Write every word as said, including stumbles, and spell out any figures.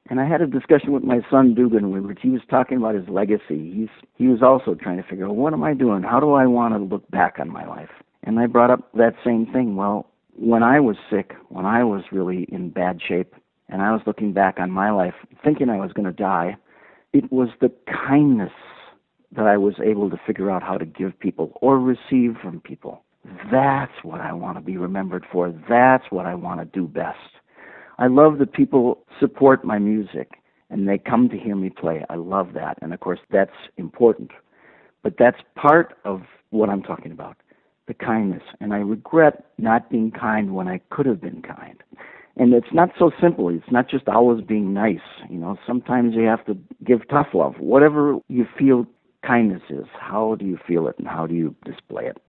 And I had a discussion with my son Dugan, which he was talking about his legacy. He's he was also trying to figure out, what am I doing? How do I want to look back on my life? And I brought up that same thing. Well, when I was sick, when I was really in bad shape, and I was looking back on my life, thinking I was going to die, it was the kindness that I was able to figure out how to give people or receive from people. That's what I want to be remembered for. That's what I want to do best. I love that people support my music and they come to hear me play. I love that. And of course, that's important. But that's part of what I'm talking about, the kindness. And I regret not being kind when I could have been kind. And it's not so simple. It's not just always being nice. You know, sometimes you have to give tough love. Whatever you feel kindness is, how do you feel it and how do you display it?